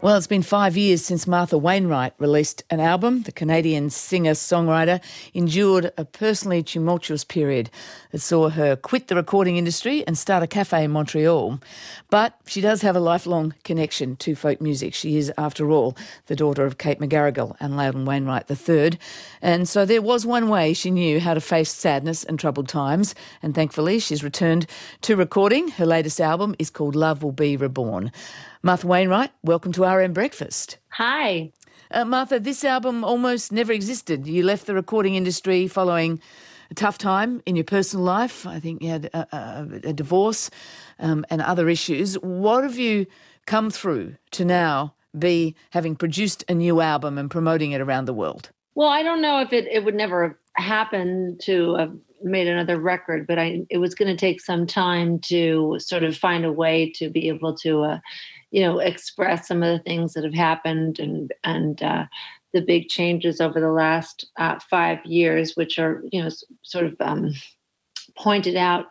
Well, it's been 5 years since Martha Wainwright released an album. The Canadian singer-songwriter endured a personally tumultuous period that saw her quit the recording industry and start a cafe in Montreal. But she does have a lifelong connection to folk music. She is, after all, the daughter of Kate McGarrigle and Loudon Wainwright III. And so there was one way she knew how to face sadness and troubled times. And thankfully, she's returned to recording. Her latest album is called Love Will Be Reborn. Martha Wainwright, welcome to RM Breakfast. Hi. Martha, this album almost never existed. You left the recording industry following a tough time in your personal life. I think you had a divorce and other issues. What have you come through to now be having produced a new album and promoting it around the world? Well, I don't know if it would never happen to have made another record, but it was going to take some time to sort of find a way to be able to express some of the things that have happened and the big changes over the last 5 years, which are, sort of pointed out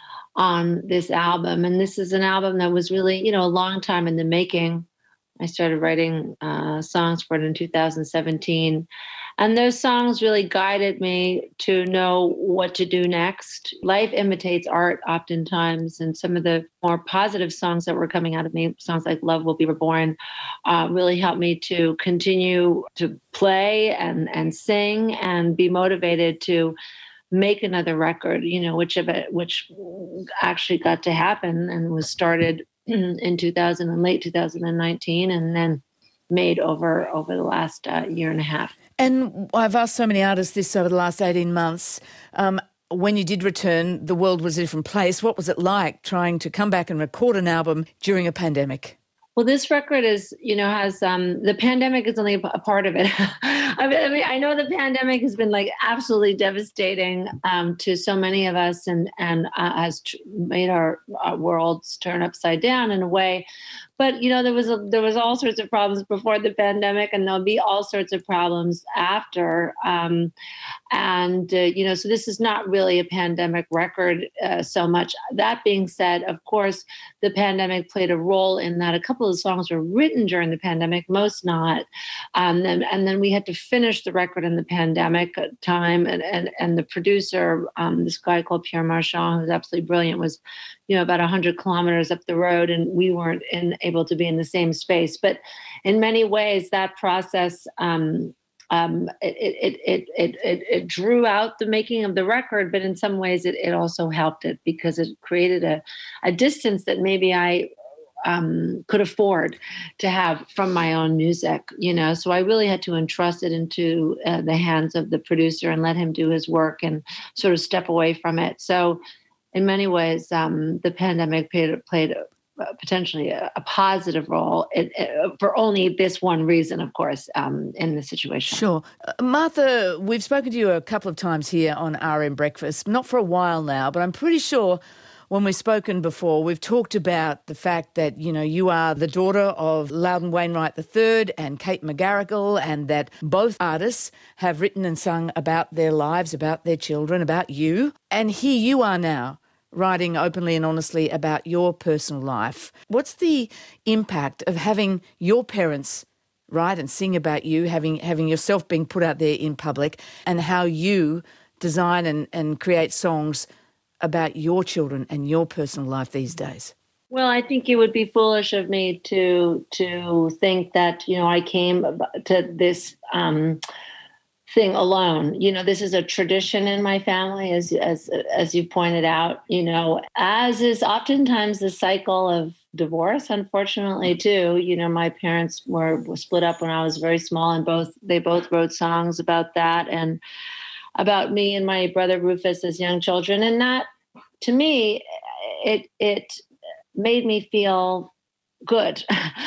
on this album. And this is an album that was really, a long time in the making. I started writing songs for it in 2017. And those songs really guided me to know what to do next. Life imitates art oftentimes, and some of the more positive songs that were coming out of me, songs like Love Will Be Reborn, really helped me to continue to play and sing and be motivated to make another record, which actually got to happen and was started in late 2019 and then made over the last year and a half. And I've asked so many artists this over the last 18 months. When you did return, the world was a different place. What was it like trying to come back and record an album during a pandemic? Well, this record has the pandemic is only a part of it. I know the pandemic has been like absolutely devastating to so many of us and has made our worlds turn upside down in a way. But, there was all sorts of problems before the pandemic, and there'll be all sorts of problems after. So this is not really a pandemic record so much. That being said, of course, the pandemic played a role in that. A couple of songs were written during the pandemic, most not. And then we had to finish the record in the pandemic time. And the producer, this guy called Pierre Marchand, who's absolutely brilliant, was about 100 kilometers up the road, and we weren't able to be in the same space. But in many ways, that process it drew out the making of the record, but in some ways it also helped it because it created a distance that maybe I could afford to have from my own music, So I really had to entrust it into the hands of the producer and let him do his work and sort of step away from it. So in many ways, the pandemic played potentially a positive role for only this one reason, of course, in the situation. Sure. Martha, we've spoken to you a couple of times here on RM Breakfast, not for a while now, but I'm pretty sure when we've spoken before, we've talked about the fact that, you are the daughter of Loudon Wainwright III and Kate McGarrigle, and that both artists have written and sung about their lives, about their children, about you. And here you are now, writing openly and honestly about your personal life. What's the impact of having your parents write and sing about you, having yourself being put out there in public, and how you design and create songs about your children and your personal life these days? Well, I think it would be foolish of me to think that, I came to this thing alone. This is a tradition in my family, as you pointed out, as is oftentimes the cycle of divorce, unfortunately, too. My parents were split up when I was very small, and they both wrote songs about that and about me and my brother Rufus as young children. And that, to me, it made me feel good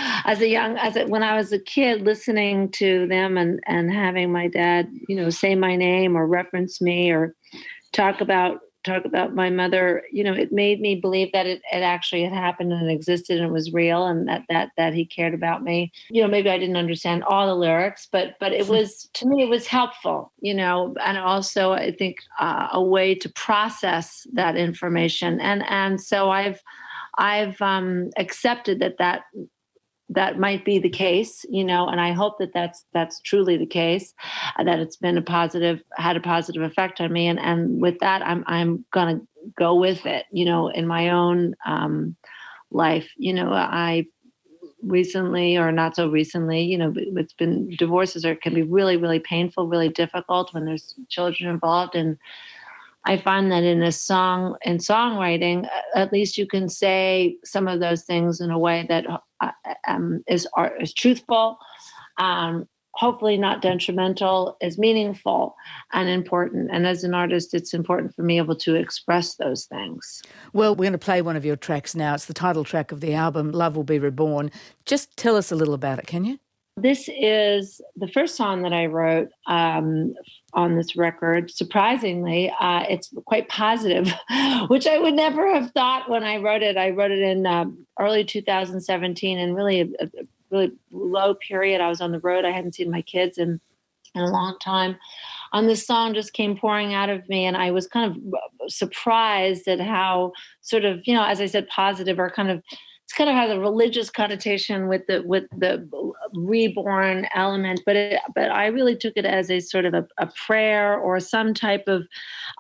when I was a kid, listening to them and having my dad, say my name or reference me or talk about my mother. It made me believe that it actually had happened and existed and it was real, and that he cared about me. Maybe I didn't understand all the lyrics, but it was, to me, it was helpful, and also I think a way to process that information. And so I've accepted that that might be the case, and I hope that that's truly the case, that it's been had a positive effect on me. And with that, I'm going to go with it, in my own life. I recently, or not so recently, it's been, divorces can be really, really painful, really difficult when there's children involved. And I find that in songwriting, at least you can say some of those things in a way that is truthful, hopefully not detrimental, is meaningful and important. And as an artist, it's important for me able to express those things. Well, we're going to play one of your tracks now. It's the title track of the album, Love Will Be Reborn. Just tell us a little about it, can you? This is the first song that I wrote on this record. Surprisingly, it's quite positive, which I would never have thought when I wrote it. I wrote it in early 2017, and really a really low period. I was on the road. I hadn't seen my kids in a long time. And this song just came pouring out of me, and I was kind of surprised at how sort of, as I said, positive, or it's kind of has a religious connotation with the reborn element, but I really took it as a sort of a prayer or some type of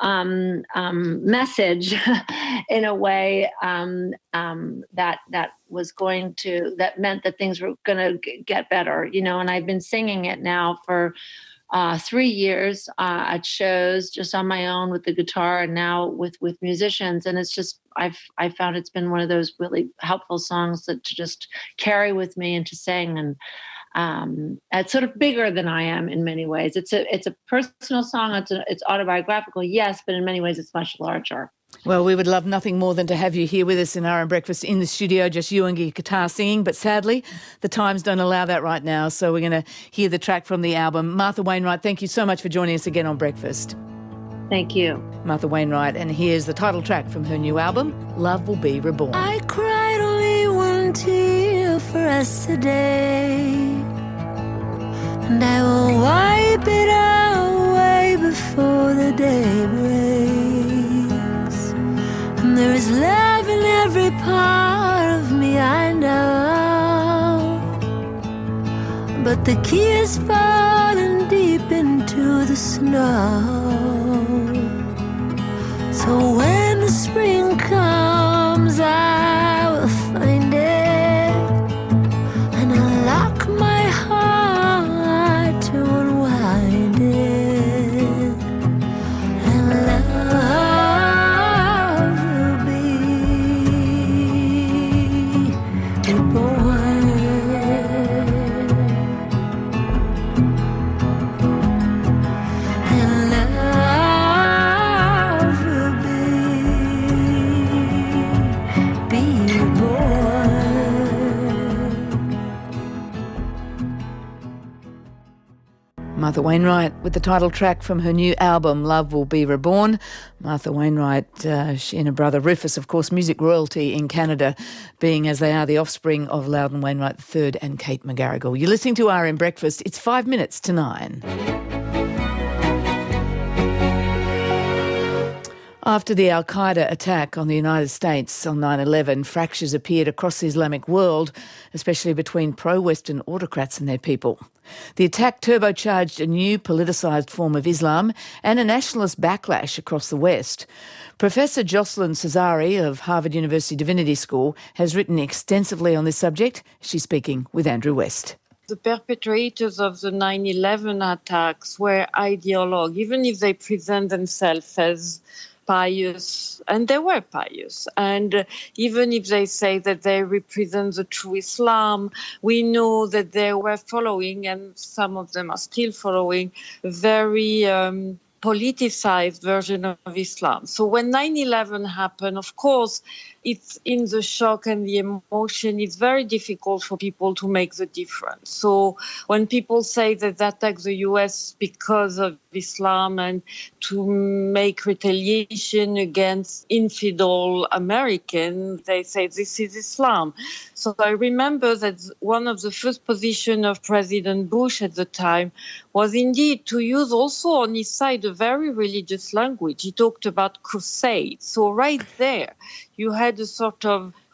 message in a way that was going to, that meant that things were going to get better, and I've been singing it now for 3 years at shows, just on my own with the guitar, and now with musicians. And it's just, I found it's been one of those really helpful songs to just carry with me and to sing. And it's sort of bigger than I am in many ways. It's a personal song. It's autobiographical, yes, but in many ways it's much larger. Well, we would love nothing more than to have you here with us in RM Breakfast in the studio, just you and your guitar singing. But sadly, the times don't allow that right now. So we're going to hear the track from the album. Martha Wainwright, thank you so much for joining us again on Breakfast. Thank you. Martha Wainwright, and here's the title track from her new album, Love Will Be Reborn. I cried only one tear for us today, and I will wipe it away before the day breaks. And there is love in every part of me, I know, but the key is falling deep into the snow. So when the spring comes, I will find it and unlock my heart to unwind it. And love will be reborn. And love will be reborn. Martha Wainwright with the title track from her new album, Love Will Be Reborn. Martha Wainwright, she and her brother Rufus, of course, music royalty in Canada, being as they are the offspring of Loudon Wainwright III and Kate McGarrigle. You're listening to RM Breakfast. It's 5 minutes to 9. After the al-Qaeda attack on the United States on 9/11, fractures appeared across the Islamic world, especially between pro-Western autocrats and their people. The attack turbocharged a new politicised form of Islam and a nationalist backlash across the West. Professor Jocelyn Cesari of Harvard University Divinity School has written extensively on this subject. She's speaking with Andrew West. The perpetrators of the 9/11 attacks were ideologue, even if they present themselves as pious, and they were pious. And even if they say that they represent the true Islam, we know that they were following, and some of them are still following, very politicized version of Islam. So when 9/11 happened, of course, it's in the shock and the emotion, it's very difficult for people to make the difference. So when people say that they attack the US because of Islam and to make retaliation against infidel Americans, they say this is Islam. So I remember that one of the first positions of President Bush at the time was indeed to use also on his side a very religious language. He talked about crusades. So right there, you had a sort of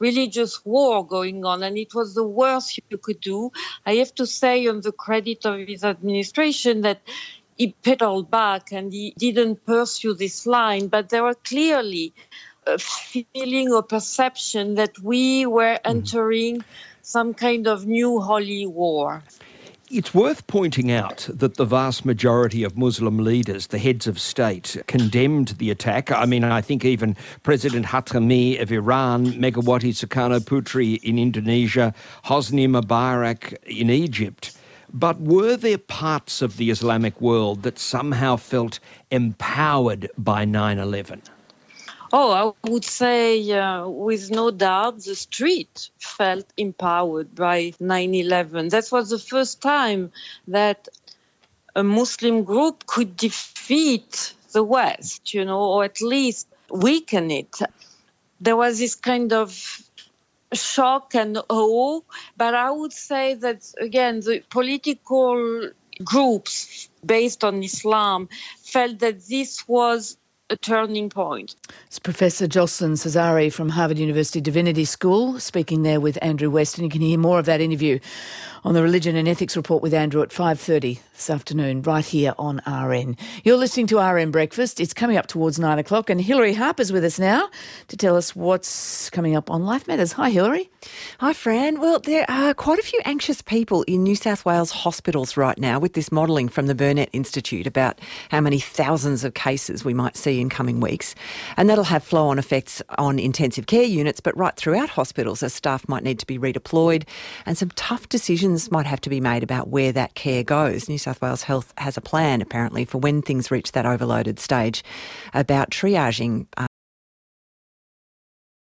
religious war going on, and it was the worst you could do. I have to say, on the credit of his administration, that he pedaled back and he didn't pursue this line, but there were clearly a feeling or perception that we were entering some kind of new holy war. It's worth pointing out that the vast majority of Muslim leaders, the heads of state, condemned the attack. I mean, I think even President Khatami of Iran, Megawati Sukarno Putri in Indonesia, Hosni Mubarak in Egypt. But were there parts of the Islamic world that somehow felt empowered by 9/11? Oh, I would say with no doubt the street felt empowered by 9/11. That was the first time that a Muslim group could defeat the West, or at least weaken it. There was this kind of shock and awe, but I would say that, again, the political groups based on Islam felt that this was a turning point. It's Professor Jocelyn Cesari from Harvard University Divinity School speaking there with Andrew West, and you can hear more of that interview on the Religion and Ethics Report with Andrew at 5:30 this afternoon, right here on RN. You're listening to RN Breakfast. It's coming up towards 9 o'clock, and Hilary Harper's with us now to tell us what's coming up on Life Matters. Hi, Hilary. Hi, Fran. Well, there are quite a few anxious people in New South Wales hospitals right now with this modelling from the Burnett Institute about how many thousands of cases we might see in coming weeks. And that'll have flow-on effects on intensive care units, but right throughout hospitals as staff might need to be redeployed, and some tough decisions might have to be made about where that care goes. New South Wales Health has a plan, apparently, for when things reach that overloaded stage about triaging